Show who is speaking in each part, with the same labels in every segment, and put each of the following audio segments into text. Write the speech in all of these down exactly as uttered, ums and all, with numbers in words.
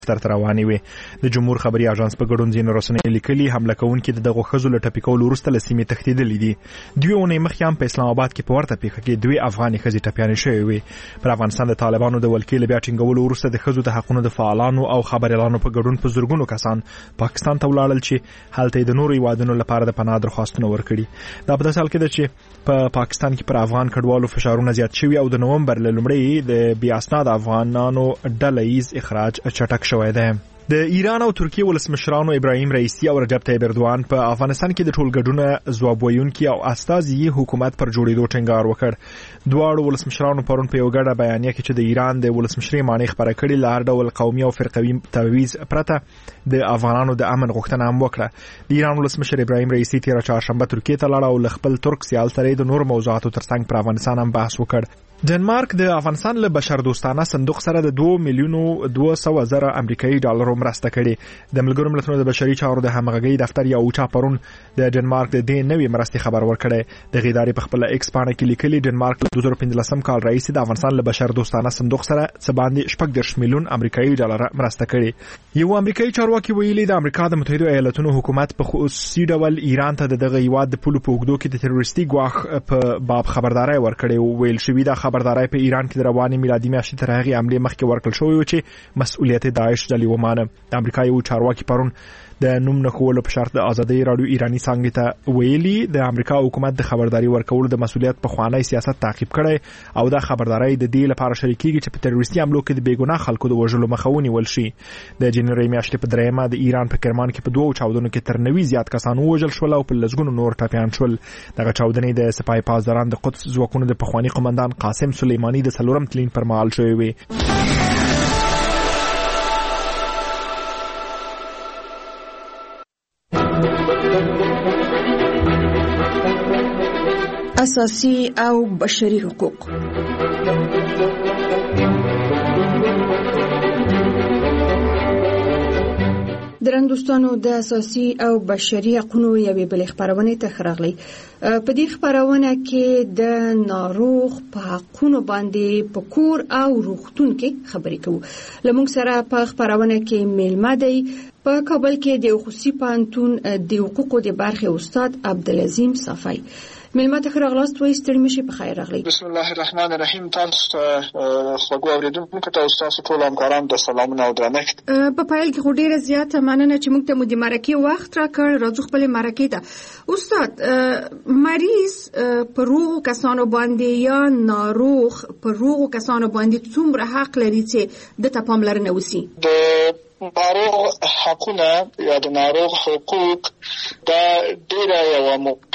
Speaker 1: تر روانې وې. د جمهور خبري اژانس په ګډون ځینې رسنۍ لیکلي حمله کوونکي د دغو ښځو له ټپي کولو وروسته له سیمې تښتېدلي دي. دوې اونۍ مخکې هم په اسلام آباد کې په ورته پیښه کې دوې افغانې ښځې ټپیانې شوې وې. پر افغانستان د طالبانو د ولکې له بیا ټینګولو وروسته د ښځو د حقونو د فعالانو او خبريالانو په ګډون په زرګونو کسان پاکستان ته ولاړل چې هلته د نورو هیوادونو لپاره د پناه درخواستونه ورکړي. دا په داسې حال کې ده چې په پاکستان کې پر افغان کډوالو فشارونه زیات شوي او د نومبر له لومړۍ د بې اسناد افغانانو ډله ییز اخراج چټک شوی دی. د ایران او ترکیه ولسمشرانو ابراهیم رئیسی او رجب طیب اردوان په افغانستان کې د ټولګډونه ځواب ویونکي او استازي حکومت پر جوړېدو ټینګار وکړ. دواړو ولسمشرانو پرون په یو ګډه بیانیه کې چې د ایران د ولسمشرۍ معنی خبره کړې له هر ډول قومي او فرقوي تبعیض پرته د افغانانو د امن غوښتنه هم وکړه. د ایران ولسمشر ابراهیم رئیسی تیر چهارشنبه ترکیه ته لاړ او له خپل ترک سیال سره د نور موضوعاتو ترڅنګ پر افغانستان هم بحث وکړ. ډنمارک د افغانستان له بشردوستانه صندوق سره د دوه میلیونو دوه سوه زره امریکایي ډالرو مرسته کړې. د ملګرو ملتونو د بشري چارو د همغږۍ دفتر یا اوچا پرون د ډنمارک د دې نوې مرستې خبر ورکړی. د ادارې په خپل ایکس پاڼه کې لیکلي ډنمارک له دوه زره پنځلسم کال راهیسې د افغانستان له بشردوستانه صندوق سره څه باندې شپږ دېرش میلیون امریکایي ډالر مرسته کړې. یو امریکایي چارواکي ویلي د امریکا د متحده ایالاتونو حکومت په خصوصي ډول ایران ته دغه هیواد د پولو په اوږدو کې د تروریستي ګواښ په باب خبرداري ورکړې. ویل شوی دا خبرداري په ایران کې د روانې میلادي میاشتې تر هغې حملې مخکې ورکړل شوی و چې مسؤلیت داعش ډلې ومانه. د امریکا یو چارواکي پرون د نوم نه ښوولو په شرط د ازادۍ راډیو ایراني څانګې ته ویلي د امریکا حکومت د خبرداري ورکولو د مسؤلیت په خوانی سیاست تعقیب کړی او دا خبرداري د دې لپاره شریکېږي چې په تروریستي حملو کې د بېګناه خلکو د وژلو مخه ونیول شي. د جنوري میاشتې په دریمه د ایران په کرمان کې په دوه چاودنو کې تر نوي زیات کسان ووژل شول او په لسګونو نور ټپیان شول. دغه چاودنې د سپاه پاسداران د قدس ځواکونو د پخواني قومندان قاسم سلیمانی د څلورم تلین پر مهال شوې وې.
Speaker 2: اساسي او بشري حقوق. درندوستانو د اساسي او بشري حقوقو یوې بلې خبرونه ته خراغلي. په دې خبرونه کې د ناروغ په حقوقو باندې په کور او روغتون کې خبرې کوو. لمونږ سره په خبرونه کې میلمه دی په کابل کې د خصوصي پوهنتون د حقوقو د برخې استاد عبدالعظیم صفای. میلمه ته راغلاست وای ستړي مشي په خیر راغلی.
Speaker 3: بسم الله الرحمن الرحیم. تاسو خوږو اوریدونکو ته تاسو ټول همکاران د سلامونه او درنښت.
Speaker 2: په پایل کې ډیره زیاته مننه چې موږ ته مو د مرکې وخت راکړ. راځو خپل مرکې ته. استاد، مریض پر روغو کسانو باندې یا ناروغ پر روغو کسانو باندې څومره حق لري چې د پاملرنه وسی؟
Speaker 3: د ناروغ حقونه یا د ناروغ حقوق دا ډیره یوه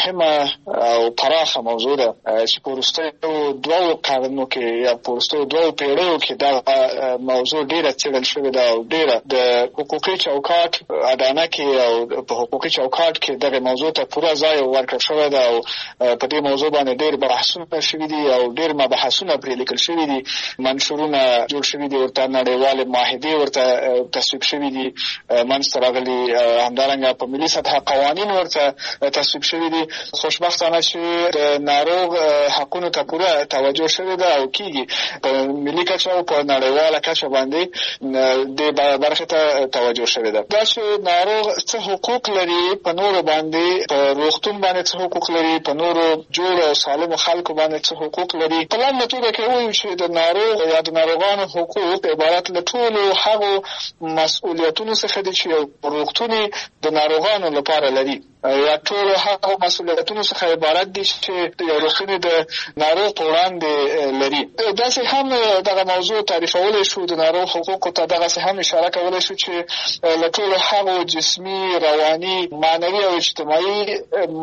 Speaker 3: مهمه او پراخه موضوع ده چې په وروستیو دوو قرنونو کې یا په وروستیو دوو پیړیو کې دا موضوع ډیره څېړل شوې ده او ډیره د حقوقي چوکاټ اډانه کې او په حقوقي چوکاټ کې دغه موضوع ته پوره ځای ورکړل شوی ده او په دې موضوع باندې ډیر بحثونه شوي دي او ډیر مباحثونه پرې لیکل شوي دي. منشورونه جوړ شوي دي، ورته نړیوالې معاهدې ورته تصویب شوي دي، منځته راغلي همدارنګه په ملي سطحه قوانین ورته تصویب شوي دي. خوشبختانه چې د ناروغ حقونو ته پوره توجه شوې ده او کېږي په ملي کچه او په نړیواله کچه باندې د برخې ته توجه شوې ده. دا چې ناروغ څه حقوق لري په نورو باندې، په روغتون باندې څه حقوق لري، په نورو جوړ او سالمو خلکو باندې څه حقوق لري. په لنډه توګه کې وایو چې د ناروغ یا د ناروغانو حقوق عبارت له ټولو هغو مسؤلیتونو څخه دي چې یو روغتون د ناروغانو لپاره لري یا ټول هغه مسؤلیتونو څخه عبارت دي چې یو روغتون د ناروغ په وړاندې لري. داسې هم دغه موضوع تعریفولی شو، د ناروغ حقوقو ته دغسې هم اشاره کولی شو چې له ټولو هغو جسمي، رواني، معنوي او اجتماعي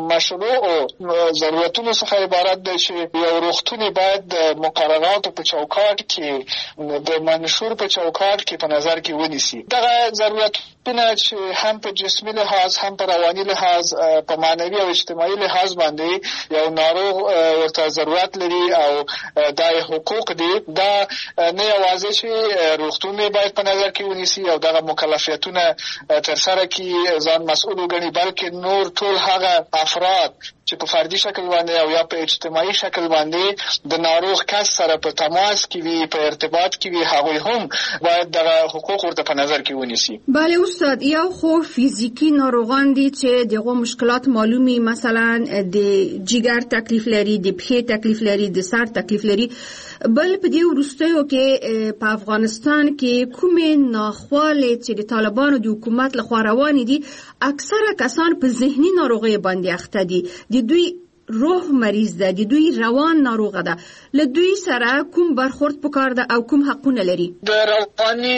Speaker 3: مشروع ضرورتونو څخه عبارت دی چې یو روغتون باید د مقرراتو په چوکاټ کې، د منشور په چوکاټ کې په نظر کې ونیسي. دغه ضرورتونه چې هم په جسمي لحاظ هم په رواني لحاظ لحاظ په معنوي او اجتماعي لحاظ باندې یو ناروغ ورته ضرورت لري او دا حقوق دي، دا نه یوازې چې روغتون باید په نظر کې ونیسي او دغه مکلفیتونه ترسره کړي ځان مسؤل وګڼي، بلکې نور ټول هغه افراد چې په فردي شکل باندې او یا په اجتماعي شکل باندې د ناروغ کس سره په تماس کې وي، په ارتباط کې وي، هغوی هم باید دغه حقوق ورته په نظر کې ونیسي.
Speaker 2: بله استاد، یو خو فیزیکی ناروغان دي چې دغه مشکلات معلومي، مثلا د جګر تکلیف لري، د پښې تکلیف لري، د سر تکلیف لري. بل په دې وروستیو کې په افغانستان کې کومې ناخوالې چې د طالبانو د حکومت لخوا روانې دي، اکثره کسان په ذهني ناروغۍ باندې اخته دي. د دوی روح مریض ده، د دوی روان ناروغه ده. له دوی سره کوم برخورد پکار ده او کوم حقونه لري؟ د
Speaker 3: رواني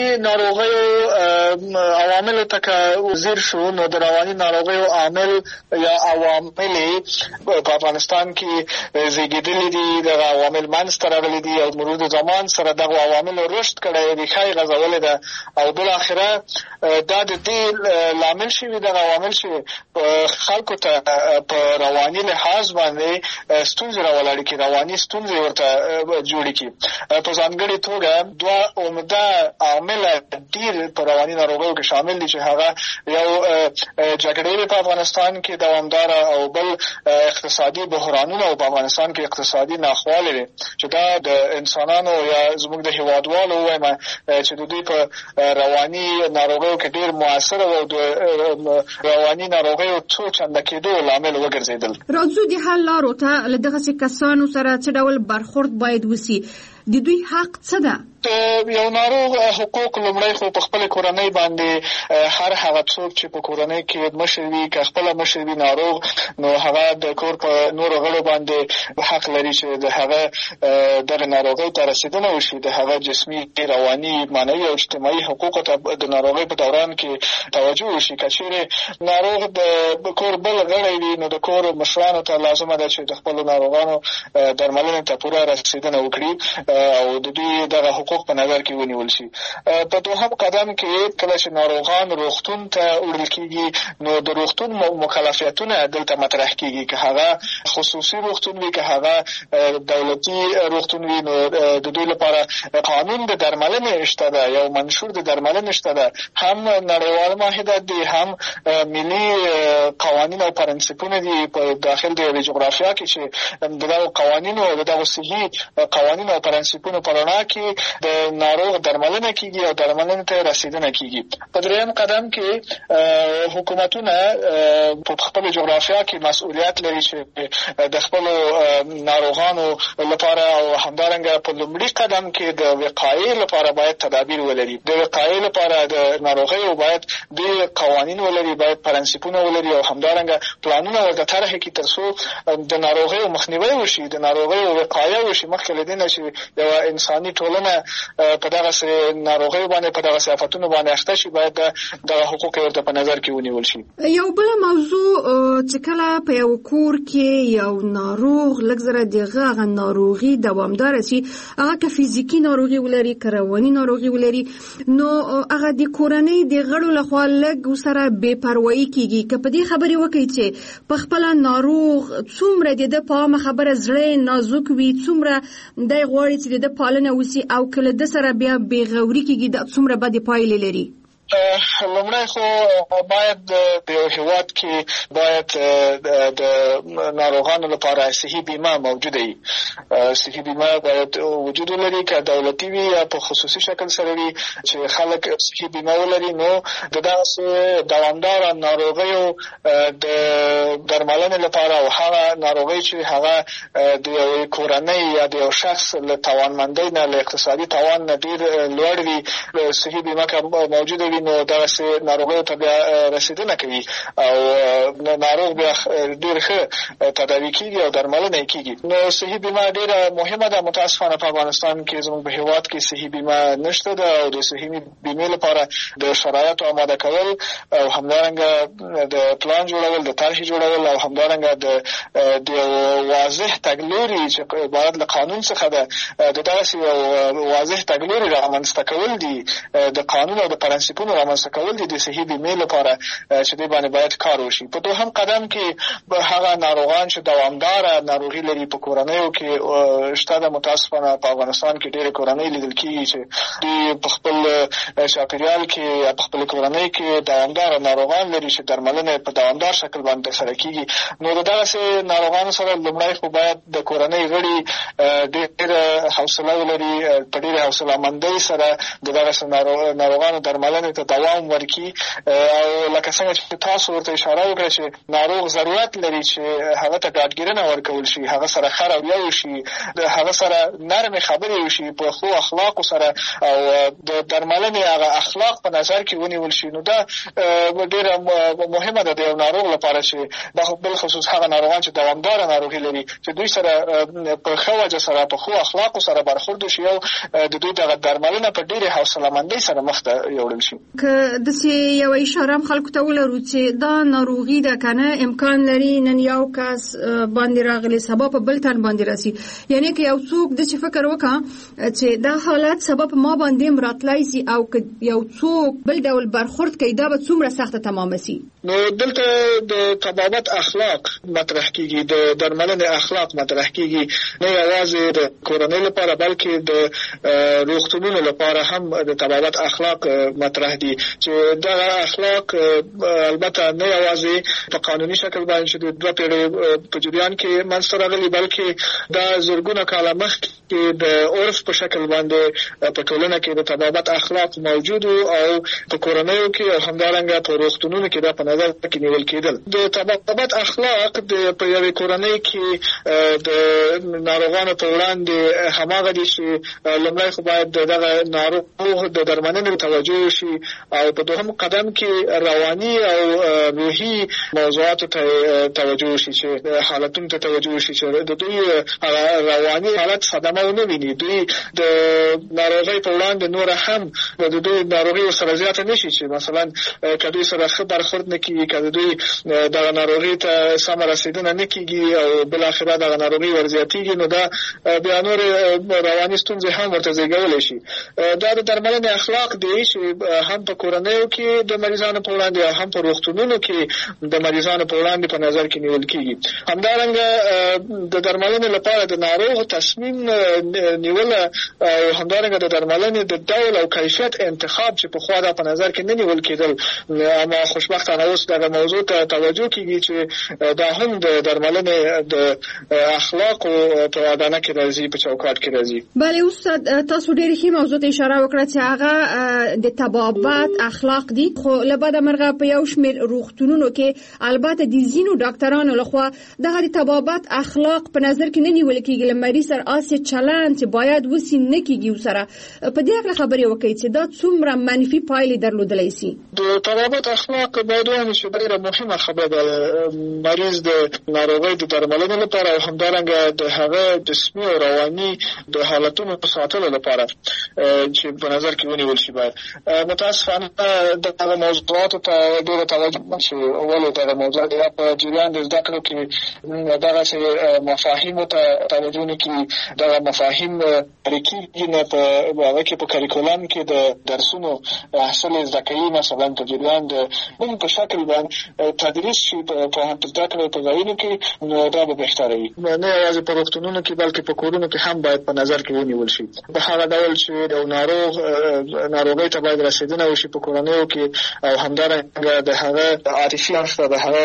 Speaker 3: ناروغیو عوامل ته وزیر شو، نو د رواني ناروغیو عامل یا عوامل په افغانستان کې زیږیدلي دي، د عوامل منځته راغلي دي او مرور زمان سره دغه عوامل رشد کړی، ریښه غځولې ده او بالاخره دا د دې لامل شوي دغه عوامل چې خلکو ته په رواني لحاظ باندې ستونزې راولاړې کړي، رواني ستونزې ورته جوړې کړي. په ځانګړې توګه دوه عمده عامل ډېر په رواني ناروغیو کې شامل دي چې هغه یو جګړې په افغانستان کې دوامداره او بل اقتصادي بحرانونه او په افغانستان کې اقتصادي ناخوالې دي چې دا د انسانانو یا زموږ د هیوادوالو وایم چې د دوی په رواني ناروغیو کې ډېر مؤثر او د رواني ناروغیو څو چنده کېدو لامل وګرځېدل.
Speaker 2: راځو د حل لارو ته. له دغسې کسانو سره څه ډول برخورد باید وسي؟ د دوی حق څه ده؟
Speaker 3: یو ناروغ حقوق لومړی خو په خپل کورنۍ باندې هر هغه څوک چې په کورنۍ کې مشر وي، که خپل مشر وي ناروغ، نو هغه د کور په نورو غړو باندې حق لري چې د هغه دغه ناروغۍ ته رسیدنه وشي، د هغه جسمي، رواني، معنوي او اجتماعي حقوقو ته د ناروغۍ په دوران کې توجه وشي. که چیرې ناروغ د کور بل غړی وي، نو د کور مشرانو ته لازمه ده چې د خپلو ناروغانو درملنې ته پوره رسیدنه وکړي او د دوی دغه حقوق په نظر کې ونیول شي. په دوهم قدم کې کله چې ناروغان روغتون ته وړل کېږي، نو د روغتون مکلفیتونه دلته مطرح کېږي، که هغه خصوصي روغتون وي، که هغه دولتي روغتون وي، نو د دوی لپاره قانون د درملنې شته ده، یو منشور د درملنې شته ده، هم نړیوال معاهدات دي، هم ملي قوانین او پرنسپونه دي په داخل د یوې جغرافیا کې چې د دغو قوانینو او د دغو صحي قوانینو او پرنسپونو په رڼا کې د ناروغ درملنه کیږي او درملنې ته رسیدنه کیږي. په دریم قدم کې حکومتونه په خپل جغرافیا کې مسؤلیت لري چې د خپل ناروغانو لپاره او همدارنګه په لومړي قدم کې د وقایې لپاره باید تدابیر ولري. د وقایې لپاره د ناروغیو باید د قوانین ولري، باید پرنسپونه ولري او همدارنګه پلانونه ورته طرح کړي ترڅو د ناروغیو مخنیوی وشي، د ناروغیو وقایه وشي، مخکې له دې نه چې یوه انساني ټولنه په دغسې ناروغیو باندې په دغسې آفتونو باندې اخته شي، باید دغه حقوق ورته په نظر کې ونیول شي.
Speaker 2: یو بله موضوع چې کله په یو کور کې یو ناروغ لږ زره دغه هغه ناروغي دوامداره شي، هغه که فیزیکي ناروغي ولري، که رواني ناروغي ولري، نو هغه د کورنۍ د غړو لخوا لږ ورسره بې پروایي کېږي. که په دې خبرې وکړي چې په خپله ناروغ څومره د ده په عامه خبره زړه نازک وي، څومره دی غواړي چې د ده پالنه وسي، او کله د سره بیا بېغوري کېږي، دا څومره بدې پایلې لري؟
Speaker 3: لومړی خو باید په یو هېواد کې باید د ناروغانو لپاره صحي بیمه موجوده وي. صحي بیمه باید وجود ولري، که دولتي وي یا په خصوصي شکل سره وي، چې خلک صحي بیمه ولري، نو د دغسې دوامداره ناروغیو د درملنې لپاره او هغه ناروغۍ چې هغه د یوې کورنۍ یا د یو شخص له توانمندۍ نه، له اقتصادي توان نه ډېر لوړ وي، صحي بیمه که موجوده وي، نو دغسې ناروغیو ته بیا رسیدنه کوي او ناروغ بیا ډېر ښه تداوي کېږي او درملنه یې کېږي. نو صحي بیمه ډېره مهمه ده. متاسفانه په افغانستان کې زموږ په هېواد کې صحي بیمه نشته ده او د صحي بیمې لپاره د شرایطو آماده کول او همدارنګه د پلان جوړول، د طرحې جوړول او همدارنګه د یو واضح تګلوري چې عبارت له قانون څخه ده، د دغسې یو واضح تګلوري رامنځته کول دي، د قانون او د پرنسپونو فرصتونو رامنځته کول دي د صحي بیمې لپاره چې دې باندې باید کار وشي. په دوهم قدم کې هغه ناروغان چې دوامداره ناروغي لري په کورنیو کې شته د متاسفانه په افغانستان کې ډېرې کورنۍ لیدل کېږي چې دوی په خپل چاپېریال کې په خپل کورنۍ کې دوامداره ناروغان لري چې درملنه په دوامدار شکل باندې ترسره کېږي. نو د دغسې ناروغانو سره لومړی خو باید د کورنۍ غړي ډېره حوصله ولري، په ډېرې حوصلهمندۍ سره د دغسې ناروغانو درملنې ته دوام ورکړي. او لکه څنګه چې تاسو ورته اشاره وکړه چې ناروغ ضرورت لري چې هغه ته ډاډګیرنه ورکول شي، هغه سره ښه رویه وشي، هغه سره نرمې خبرې وشي په ښو اخلاقو سره، او د درملنې هغه اخلاق په نظر کې ونیول شي. نو دا ډېره مهمه ده د یو ناروغ لپاره چې دا بالخصوص هغه ناروغان چې دوامداره ناروغي لري چې دوی سره په ښه وجه سره په ښو اخلاقو سره برخورد وشي او د دوی دغه درملنه په ډېرې حوصلهمندۍ سره مخ ته یوړل شي.
Speaker 2: که داسې یو اشاره هم خلکو ته ولرو چې دا ناروغي ده که نه امکان لري نن یو کس باندې راغلی سبا په بل تن باندې راسي، یعنې که یو څوک داسې فکر وکړه چې دا حالت سبا په ما باندې هم راتلی سي او که یو څوک بل ډول برخورد کوي دا به څومره سخته تمامه سي.
Speaker 3: نو دلته د طبابت اخلاق مطرح کیږي، د درملنې اخلاق مطرح کیږي، نه یوازې د کورنۍ لپاره بلکې د روغتونونو لپاره هم د طبابت اخلاق مطرح دي چې دا اخلاق البته نه یوازې په قانوني شکل باندې چې د دوه پیړیو په جریان کې منځته راغلي بلکې دا زرګونه کاله مخکې د عرف په شکل باندې په ټولنه کې د طبابت اخلاق موجود او په کورنیو کې او همدارنګه په روغتونونو کې دا په نظر کې نیول کېدل. د طبابت اخلاق د په یوې کورنۍ کې د ناروغانو په وړاندې هماغه دي چې لومړی خو باید دغه ناروغ د درملنې توجه شي او په دوهم قدم کې رواني او روحي موضوعاتو ته توجه شي چې حالتونو ته توجه شي چې د دوی رواني حالت صدمه ونه ویني، دوی د ناروغۍ په وړاندې نور هم د دوی ناروغي سره زیاته نشي چې مثلا که دوی سره ښه برخورد نه کېږي، که دوی دغه ناروغۍ ته سمه رسېدنه نه کېږي او بالاخره دغه ناروغي ورزیاتېږي نو دا بیا نورې رواني ستونزې هم ورته زېږولی شي. دا د درملنې اخلاق دی چې هم په کورنیو کې د مریضانو په وړاندې او هم په روغتونونو کې د مریضانو په وړاندې په نظر کې نیول کېږي. همدارنګه د درملنې لپاره د ناروغ تصمیم نیوله او همدارنګه د درملنې د ډول او کیفیت انتخاب چې پخوا دا په نظر کې نه نیول کېدل، اما خوشبختانه اوس دغه موضوع ته توجه کېږي چې دا هم د درملنې د اخلاقو په اډانه کې راځي، په چوکاټ کې راځي.
Speaker 2: بله استاد، تاسو ډېرې ښې موضوع ته اشاره وکړه چې هغه د طبابت اخلاق دي، خو له بده مرغه په یو شمېر روغتونونو کې البته د ځینو ډاکټرانو لخوا دغه د طبابت اخلاق په نظر کې نه نیول کېږي، له مریض سره اسې چلند چې باید وسي نه کېږي ورسره. په دې هکله خبرې وکړئ چې دا څومره منفي پایلې درلودلی سي.
Speaker 3: د طبابت اخلاق باید ووایم چې ډېره مهمه خبره ده مریض د ناروغۍ د درملنې لپاره او همدارنګه د هغه جسمي او رواني د حالتونو په ساتلو لپاره چې په نظر کې ونیول شي. باید متاسفانه دغه موضوعاتو ته ډېره توجه شي، ولې دغه موضوعات په جریان د زده کړو کې دغسې مفاهیمو ته توجه نه کېږي، دغه مفاهیم پرې کېږي نه په هغه کې په کریکولم کې د درسونو حاصل زده کوي، مثلا په جریان د بل په شکل باندې تدریس شي په پوهنتون زده کړو په ځایونو کې، نو دا به بهتره وي. نه یوازې په روغتونونو کې بلکې په کورونو کې هم باید په نظر کې ونیول شي په هغه ډول چې یو ناروغ ناروغۍ ته باید رسېدنه وشي په کورنیو کې او همدارنګه د هغه عاطفي اړخ ته، د هغه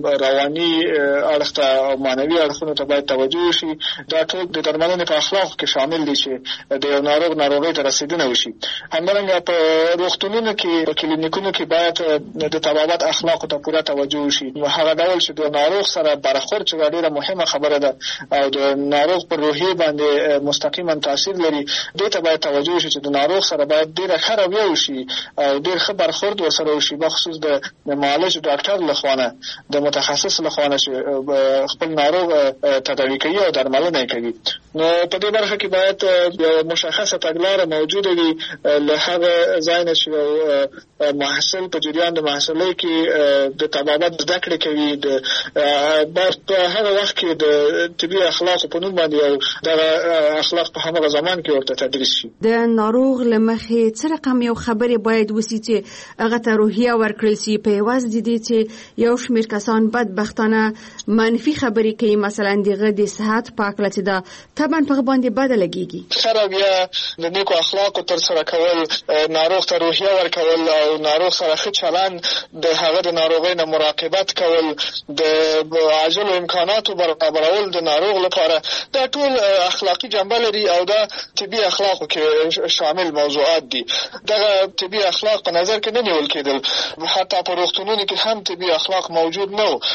Speaker 3: رواني اړخ ته او معنوي اړخونو ته باید توجه وشي. دا ټول د درملنې په اخلاقو کې شامل دي چې د یو ناروغ ناروغۍ ته رسېدنه وشي. همدارنګه په روغتونونو کې په کلینیکونو کې باید د طبابت اخلاقو ته پوره توجه وشي. هغه ډول چې د ناروغ سره برخورد چې ډېره مهمه خبره ده او د ناروغ پر روحیې باندې مستقیما تاثیر لري، دې ته باید توجه وشي چې د ناروغ سره باید ډېره ښه رویه وشي او ډېر ښه برخورد ورسره وشي، بخصوص د معالج ډاکټر لخوا، د متخصص لخوا چې خپل ناروغ تداوي کوي او درملنه کوي. نو په دې برخه کې باید یو مشخصه تګلاره موجوده وي له هغه ځای نه چې محصل په جریان د محصلۍ کې د طبابت زده کړې کوي د په هغه وخت کې د طبي اخلاق په نوم باندې یو د اخلاق په هغه زمان کې ورته تدریس شي.
Speaker 2: د ناروغ له مخې څه رقم یو خبرې باید وسی چې هغه ته روحیه ورکړل شي په یوازې دي چې یو شمېر کسان بدبختانه منفي خبرې کوي مثلا دغه د صحت پاک لته دا طبعا په باندې بد لګيږي.
Speaker 3: سره بیا د نیکو اخلاقو تر سره کول ناروغ ته روحیه ورکول او ناروغ سره ښه چلند د هغه د ناروغۍ نه مراقبت کول د عاجلو امکاناتو برابرول د ناروغ لپاره دا ټول اخلاقی جنبه لري او دا طبي اخلاقو کې شامل موضوعات دي. دغه طبي اخلاق په نظر کې نه نیول کېدل. حتی په روغتونونو کې هم طبي اخلاق موجود نه و.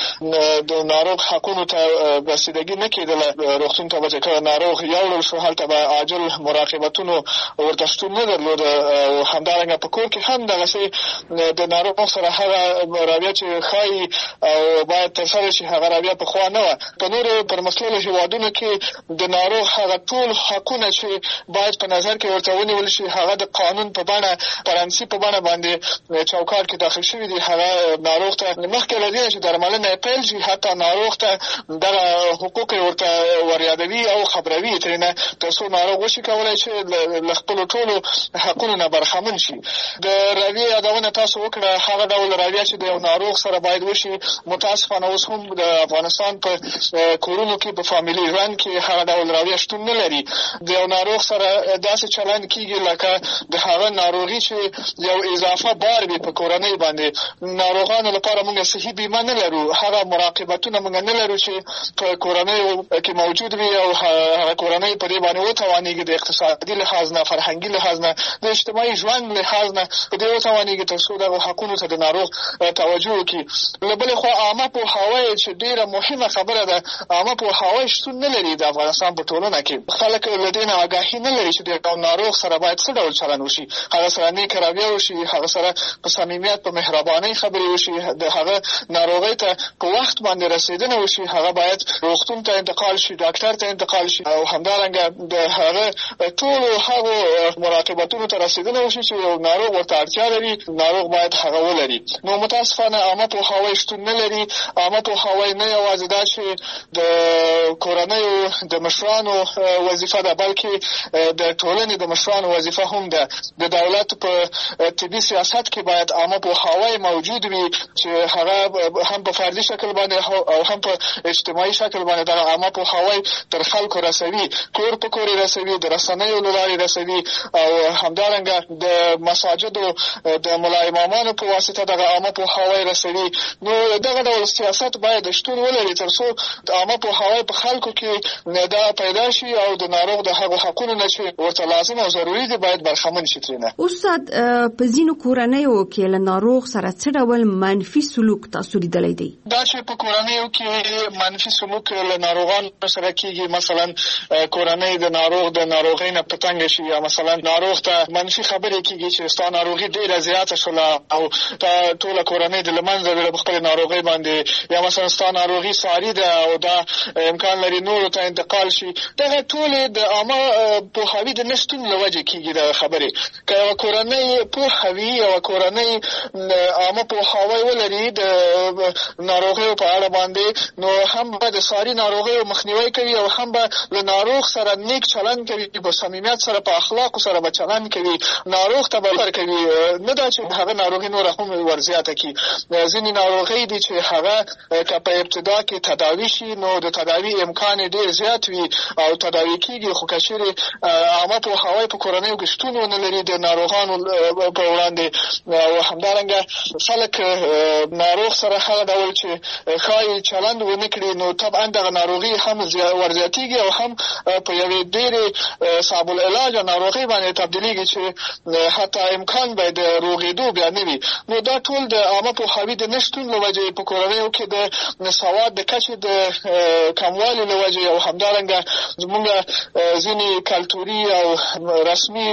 Speaker 3: د ناروغ حقونو ته رسیدګي نه کېدله. روغتون ته به کله ناروغ یوړل شو هلته به عاجل مراقبتونو ورته شتون نه درلود او همدارنګه په کور کې هم دغسې د ناروغ سره هغه رویه چې ښایي او باید ترسره شي هغه رویه پخوا نه وه. په نورو پرمختللو هېوادونو کې د ناروغ هغه ټول حقونه چې باید په نظر کې ورته ونیول شي هغه د قانون په بڼه پرنسي په بڼه باندې چوکاټ کې داخل شوي دي. هغه ناروغ ته مخکې له دې چې درملنه یې پیل شي حتی ناروغ ته دغه حقوق یې ورته وریادوي او خبروي ترېنه تر څو ناروغ وشي کولی چې له خپلو ټولو حقونو نه برخمن شي. د رویې یادونه تاسو وکړه هغه ډول رویه چې د یو ناروغ سره باید وشي متاسفانه اوس هم د افغانستان په کورونو کې په فامیلي ژوند کې هغه ډول رویه شتون نه لري. د یو ناروغ سره داسې چلند کېږي لکه د هغه ناروغي چې یو اضافه بار وي په کورنۍ باندې. ناروغانو لپاره موږ صحي بیمه نه لرو. هغه مراقبتونه موږ نه لرو چې په کورنیو کې موجود وي او هغه کورنۍ په دې باندې وتوانېږي د اقتصادي لحاظ نه فرهنګي لحاظ نه د اجتماعي ژوند لحاظ نه په دې وتوانېږي تر څو دغه حقونو ته د ناروغ توجه وکړي. له بلې خوا عامه پوهاوی چې ډېره مهمه خبره ده عامه پوهاوی شتون نه لري د افغانستان په ټولنه کې. خلک له دې نه آګاهي نه لري چې د یو ناروغ سره باید څه ډول چلند وشي. هغه سره نیکه رویه وشي هغه سره په صمیمیت په مهربانۍ خبرې وشي د هغه ناروغۍ ته په وخت باندې رسېدنه وشي. هغه باید روغتون ته انتقال شي ډاکټر ته انتقال شي او همدارنګه د هغه ټولو هغو مراقبتونو ته رسېدنه وشي چې یو ناروغ ورته اړتیا لري ناروغ باید هغه ولري. نو متاسفانه عامه پوهاوی شتون نه لري. عامه پوهاوی نه یوازې دا چې د کورنیو د مشرانو وظیفه ده بلکې د ټولنې د مشرانو وظیفه هم ده. د دولت په طبي سیاست کې باید عامه پوهاوی موجود وي چې هغه هم په فردي شکل باندې او هم په اجتماعي شکل باندې دغه عامه پوهاوی تر خلکو رسوي. کور په کور رسوي د رسنیو له لارې رسوي او همدارنګه د مساجدو د ملا امامانو په واسطه دغه عامه پوهاوی رسوي. نو دغه ډول سیاست باید شتون ولري تر څو د عامه پوهاوی په خلکو کې دا پیدا شي او د ناروغ د هغو حقونو نه چې ورته لازم او ضروري دي باید برخمن شي ترېنه.
Speaker 2: استاد په ځینو کورنیو کې له ناروغ سره څه ډول منفي سلوک تاسو لیدلی دی؟
Speaker 3: دا چې په کورنیو کې منفي سلوک له ناروغانو سره کېږي مثلا کورنۍ د ناروغ د ناروغۍ نه په تنګه شي یا مثلا ناروغ ته منفي خبرې کېږي چې ستا ناروغي ډېره زیاته شوله او تا ټوله کورنۍ د له منځه وړه په خپلې ناروغۍ باندې یا مثلا ستا ناروغي ساري ده او دا امکان لري نورو ته انتقال شي. دغه ټولې د عامه پوهاوي د نه شتون له وجې کېږي دغه خبرې. که یوه کورنۍ پوهه وي یوه کورنۍ عامه پوهاوی ولري د ناروغیو په اړه باندې نو هم به د ساري ناروغیو مخنیوی کوي او هم به له ناروغ سره نیک چلند کوي په صمیمیت سره په اخلاقو سره به چلند کوي. ناروغ ته به ورکوي نه دا چې هغه ناروغي نوره هم ورزیاته کړي. ځینې ناروغۍ دي چې هغه که په ابتدا کې تداوي شي نو د تداوي امکان یې ډېر زیات وي او تداوي کېږي خو که چېرې عامه پوهاوی په کورنیو کې شتون ونه لري د ناروغانو په وړاندې او همدارنګه خلک ناروغ سره هغه ډول چې ښایي چلند ونه کړي نو طبعا دغه ناروغي هم ورزیاتېږي او هم په یوې ډېرې صعب العلاجه ناروغۍ باندې تبدیلېږي چې حتی امکان به د روغېدو بیا نه وي. نو دا ټول د عامه پوهاوي د نه شتون له وجې په کورنیو کې د سواد د کچې د کموالي له وجې او همدارنګه زموږ ځینې کلتوري او رسمي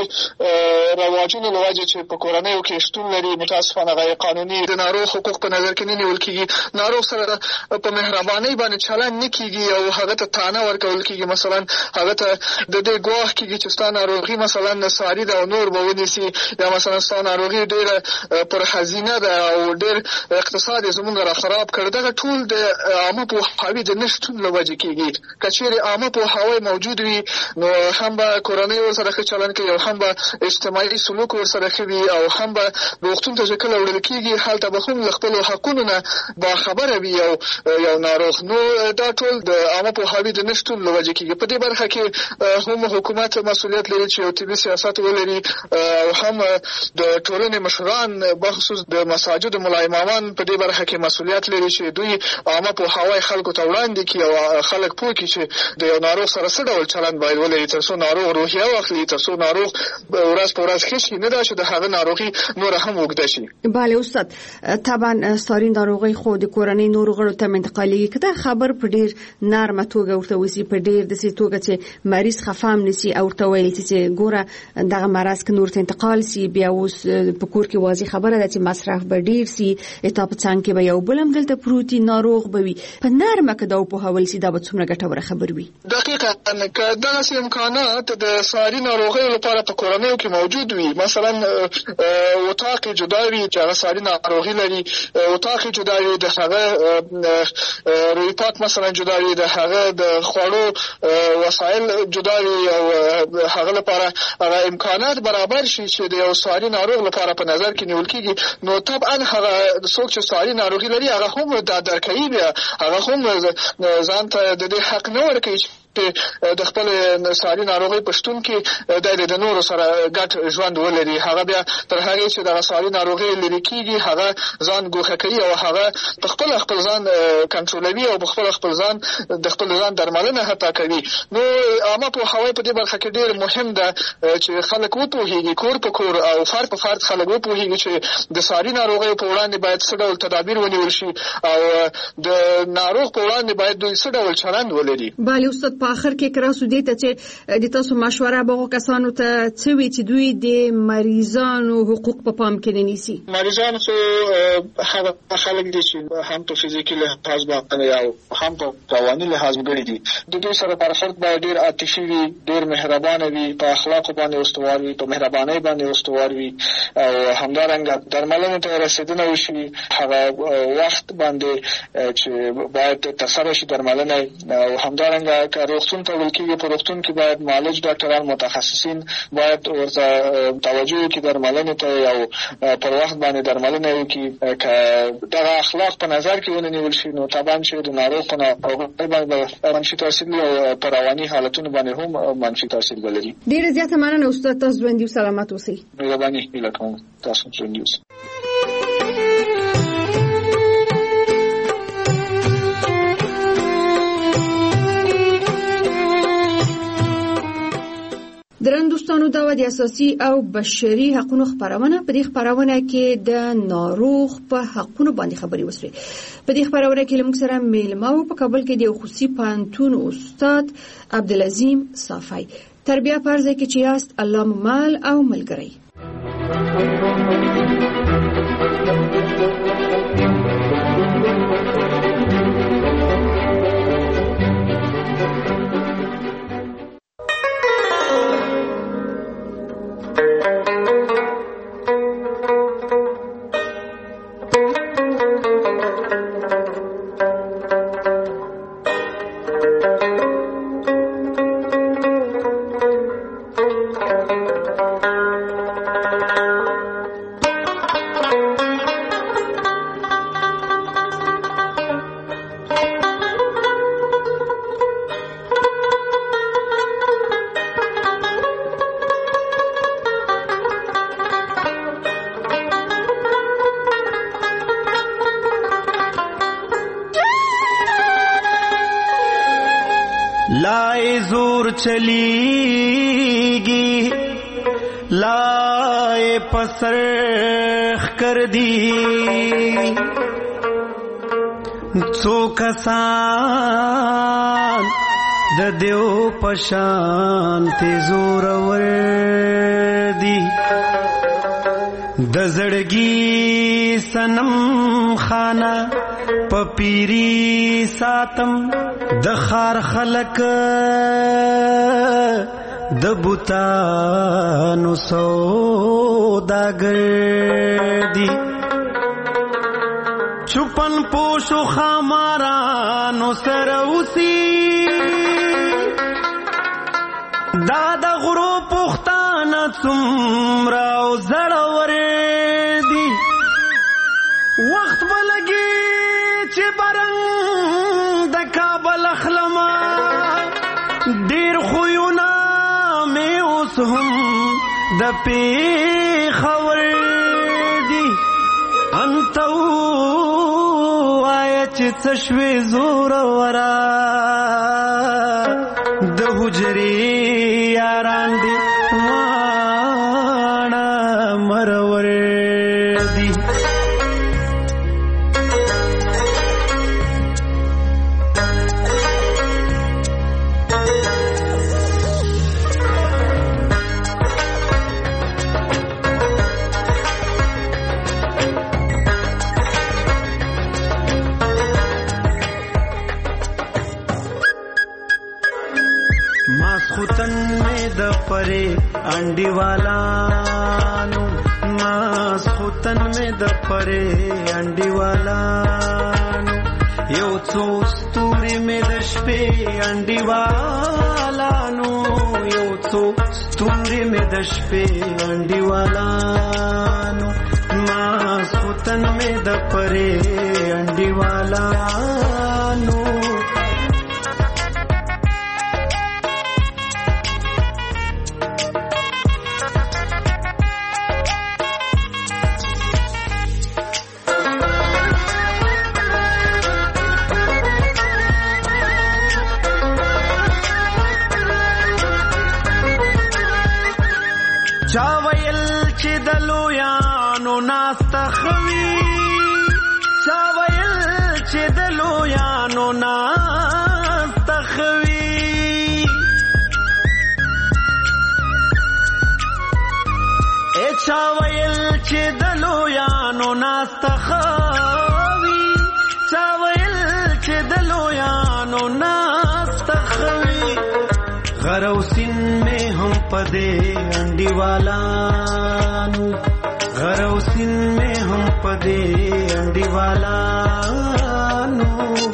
Speaker 3: رواجونو له وجې چې په کورنیو کې شتون لري متاسفانه غیر قانوني د ناروغ حقوق په نظر کې نه نیول کېږي. ناروغ سره په مهربانۍ باندې چلند نه کېږي او هغه ته تانه ورکول کېږي مثلا هغه ته د دې ګواښ کېږي چې ستا ناروغي مثلا ساري ده او نور به ونیسي، یا مثلا ستا ناروغي ډېره پرهزینه ده او ډېر اقتصاد یې زموږ را خراب کړ. دغه ټول د عامه پوهاوي د نشتون له وجې کېږي. که چېرې عامه پوهاوی موجود وي نو هم به کورنۍ ورسره ښه چلند کوي او هم به اجتماعي سلوک ورسره ښه وي او هم به روغتون ته چې کله وړل کېږي هلته به هم له خپلو حقونو نه باخبره وي یو یو ناروغ. نو دا ټول د عامه پوهاوي د نشتون له وجې کېږي. په دې برخه کې هم حکومت مسؤلیت لري چې یو طبي سیاست ولري او هم د ټولنې مشران بخصوص د مساجد ملا امامان په دې برخه کې مسؤلیت لري چې دوی عامه پوهاوی خلکو ته وړاندې کړي او خلک پوه کړي چې د یو ناروغ سره څه ډول چلند باید ولري تر څو ناروغ روحیه واخلي، تر څو ناروغ ورځ په ورځ ښه شي، نه دا چې د هغه ناروغي نوره هم اوږده شي.
Speaker 2: بله استاد، طبعا ساري ناروغي خو د کورنۍ نورو غړو ته منتقلیږي. که دا خبر په ډېر نرمه توګه ورته وسي، په ډېر داسې توګه چې مریض خفه هم نسي او ورته ویل چې ګوره دغه مرض که نور ته انتقال سي بیا اوس په کور کې واضح خبره ده چې مصرف به ډېر سي، اتا په څنګ کې به یو بل هم دلته پروتي ناروغ به وي. په نرمه که دا وپوهول سي دا به څومره ګټوره خبر وي؟
Speaker 3: دقیقاً که دغسې امکانات د ساري ناروغیو لپاره په کورنیو کې موجود وي، مثلا اتاق جدا وي چې هغه ساري ناروغي لري، اتاق جدا وي د هغه روی پاک مثلا جدا وي، د هغه د خوړو وسایل جدا وي او هغه لپاره هغه امکانات برابر شي چې د یو ساري ناروغ لپاره په نظر کې نیول کېږي، نو طبعا هغه څوک چې ساري ناروغي لري هغه هم دا درک کوي، بیا هغه هم ځان ته د دې حق نه ورکوي د خپل ساري ناروغۍ په شتون کې د نورو سره ګډ ژوند ولري. هغه بیا تر هغې چې دغه ساري ناروغۍ لرې کېږي هغه ځان ګوښه کوي او هغه په خپل خپل ځان کنټرولوي او په خپل خپل ځان د خپل ځان درملنه حتی کوي. نو عامه پوهاوی په دې برخه کې ډېر مهم ده چې خلک وپوهېږي، کور په کور او فرد په فرد خلک وپوهېږي چې د ساري ناروغیو په وړاندې باید څه ډول تدابیر ونیول شي او د ناروغ په وړاندې باید دوی څه ډول چلند ولري.
Speaker 2: بله استاد، په آخر کې کراسو دې ته چې د تاسو مشوره به هغو کسانو ته څه وي چې دوی د مریضانو حقوق په پام کې نه نیسي؟
Speaker 3: مریضان خو هغه خلک دي چې هم په فزیکي لحاظ باندې او هم په رواني لحاظ ګړي دي. د دوی سره برخورد باید ډېر عاطفي وي، ډېر مهربانه وي، په اخلاقو باندې استوار وي، په مهربانۍ باندې استوار وي او همدارنګه درملنې ته رسېدنه وشي هغه وخت باندې چې باید ترسره شي درملنه او همدارنګه که روغتون ته وړل کېږي په روغتون کې باید معالج ډاکټران متخصصین باید ورته توجه وکړي درملنې ته او پر وخت باندې درملنه وکړي. که دغه اخلاق په نظر کې ونیول شي نو طبعا چې د ناروغ په ناروغۍ باندې منفي تاثیر لري او په رواني حالتونو باندې هم منفي تاثیر ولري.
Speaker 2: ډېره زیاته مننه استاد، تاسو ژوندي او سلامت اوسئ.
Speaker 3: مهرباني هیله کوم، تاسو ژوندي اوسئ.
Speaker 2: درن دوستانو، دا و د اساسي او بشري حقوقو خبرونه. په دې خبرونه کې د ناروغ په حقوقو باندې خبري وسوي. په دې خبرونه کې لمک سره میلمه او په کابل کې د خصوصي پانتون استاد عبدالعظیم صافی. تربیه فرض کې چې یاست الله مال او ملګری.
Speaker 4: لائے زور چلیگی لائے پسرخ کر دی څو کسان د دیو پشان ته زور ور دی د زړګي سنم خانه پپیری ساتم د خار خلق د بوتانو سوداګر دی چپن پوشو خامارانو سره اوسي دا د غرو پختانه څومره او زړور دي وخت بلګي چې برنګ د کابل اخلما ډیر خوونه مې اوس هم د پیښور دي انت وایه چې څه شوې زور ورا د حجرې یاران دي واڼه مرور دي ماسخوتن میں د پرے انڈی والانو ماسخوتن میں د پرے انڈی والانو یو څو ستوري میں د شپې انڈی والانو یو څو ستوري میں د شپې انڈی والانو ماسخوتن میں د پرے انڈی والانو چا ویل چې د لویانو ناستخوي چا ویل چې د لویانو ناستخوي ای چا ویل چې د لویانو ناستخوي چا ویل چې د لویانو ناستخوي غروسین میں ہم پدے انڈی والانو غروسین میں ہم پدے انڈی والانو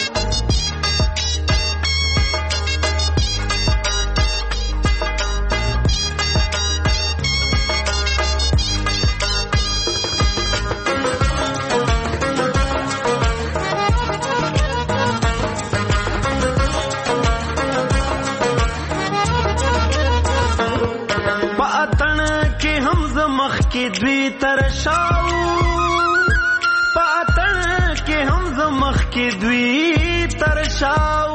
Speaker 4: کی دوی ترشاو پاتن کې هم زمخ کې دوی ترشاو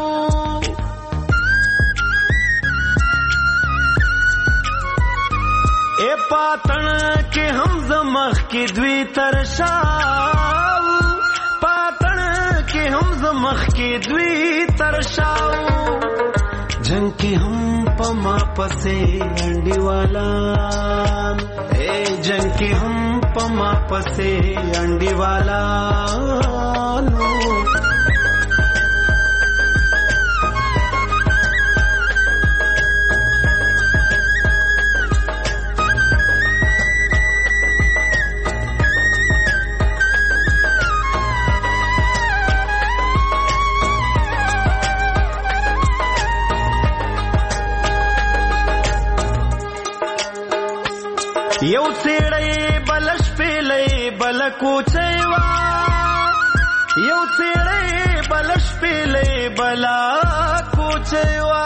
Speaker 4: اے پاتن کې هم زمخ کې دوی ترشاو پاتن کې هم زمخ کې دوی ترشاو جنگ کې هم پما پسې انډي والا اے جنگ کې هم پما پسې انډي والا نو یو سیړې بلش پیلې بل کوچېوا یو سیړې بلش پیلې بل کوچېوا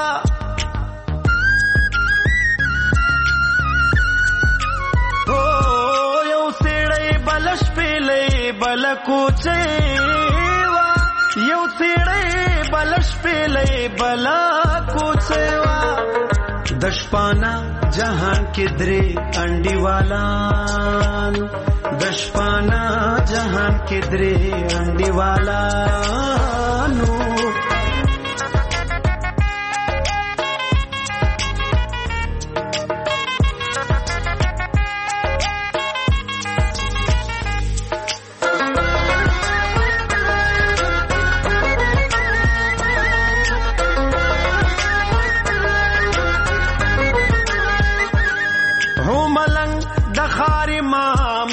Speaker 4: او یو سیړې بلش پیلې بل کوچېوا یو سیړې بلش پیلې بل کوچېوا دشپانا جہان کے درے انڈی والان دشپانا جہان کے درے انڈی والانو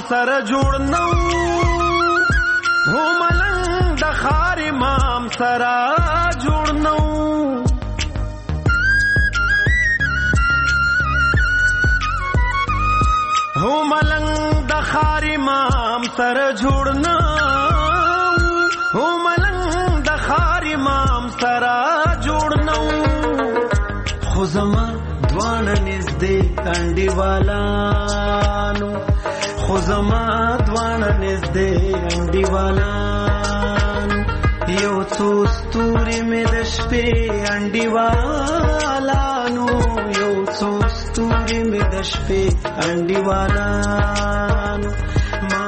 Speaker 4: سره جوړ نو هو ملنګ د خار امام سره جوړ نو هو ملنګ د خار امام سره جوړ نو هو ملنګ د خار امام سره جوړ نو خو زما دوانه نږدې انډیوالانو خو زما دوانه نږدې انډیوالانو یو څو ستوري مې د شپې انډیوالانو یو څو ستوري مې د شپې انډیوالانو ما